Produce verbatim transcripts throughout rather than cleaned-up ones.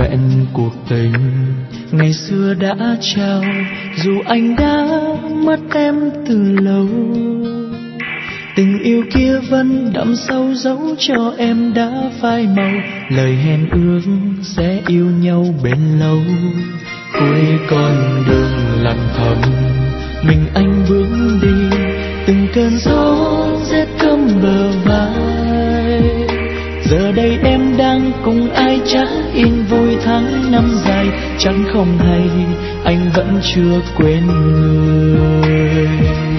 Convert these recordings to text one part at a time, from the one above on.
vẹn cuộc tình ngày xưa đã trao, dù anh đã mất em từ lâu. Tình yêu kia vẫn đậm sâu dấu cho em đã phai màu, lời hẹn ước sẽ yêu nhau bền lâu. Cuối con đường lặng thầm mình anh bước đi, từng cơn gió rét cơm bờ vai. Giờ đây em đang cùng ai chắc in vui tháng năm dài, chẳng không hay anh vẫn chưa quên người.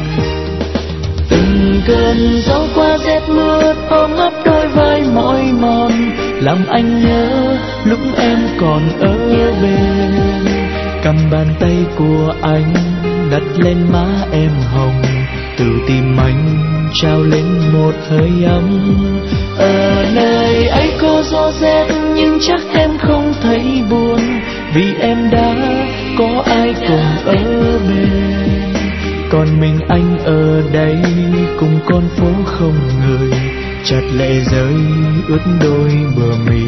Từng cơn gió qua rét mưa ôm ấp đôi vai mỏi mòn, làm anh nhớ lúc em còn ở bên. Cầm bàn tay của anh đặt lên má em hồng, từ tim anh trao lên một hơi ấm. Ở nơi ấy có gió rét nhưng chắc em không thấy buồn, vì em đã có ai cùng ở bên. Còn mình anh ở đây cùng con phố không người, chợt lệ rơi ướt đôi bờ mi.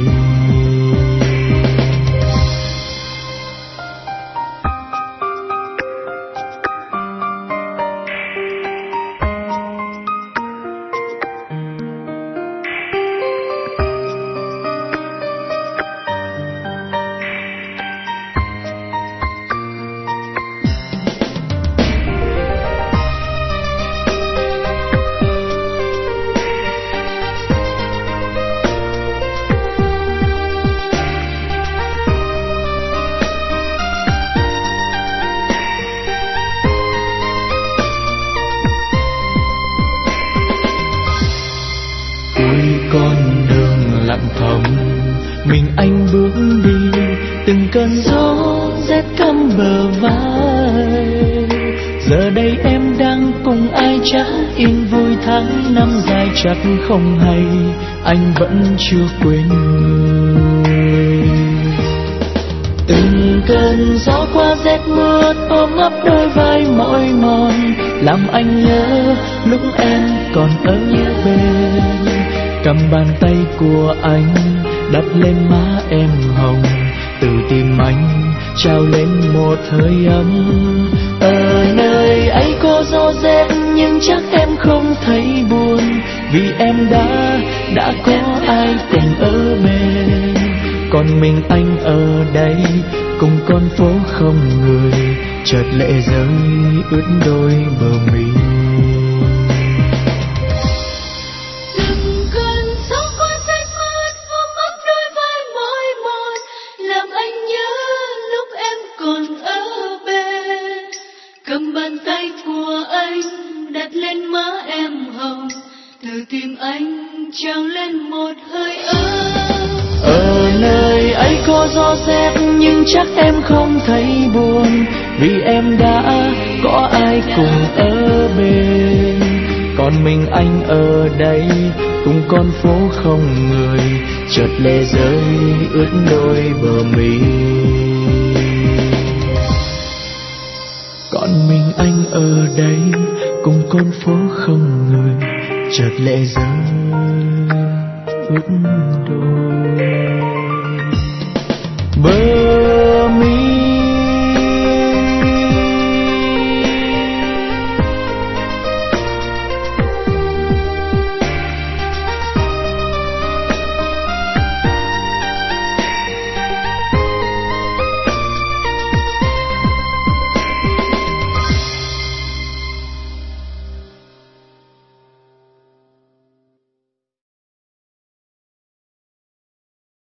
Con đường lặng thầm mình anh bước đi, từng cơn gió rét căm bờ vai. Giờ đây em đang cùng ai chắc in vui tháng năm dài, chắc không hay anh vẫn chưa quên người. Từng cơn gió qua rét mưa ôm ấp đôi vai mỏi mòn, làm anh nhớ lúc em còn ở bên. Cầm bàn tay của anh đặt lên má em hồng, từ tim anh trao lên một hơi ấm. Ở nơi ấy có gió rét nhưng chắc em không thấy buồn, vì em đã đã có ai cùng ở bên. Còn mình anh ở đây cùng con phố không người, chợt lệ rơi ướt đôi bờ mi. Cầm bàn tay của anh đặt lên má em hồng, từ tim anh trao lên một hơi ấm. Ở nơi ấy có gió rét nhưng chắc em không thấy buồn, vì em đã có ai cùng ở bên. Còn mình anh ở đây cùng con phố không người, chợt lệ rơi ướt đôi bờ mi. Còn mình anh ở đây cùng con phố không người, chợt lệ rơi ướt đôi bờ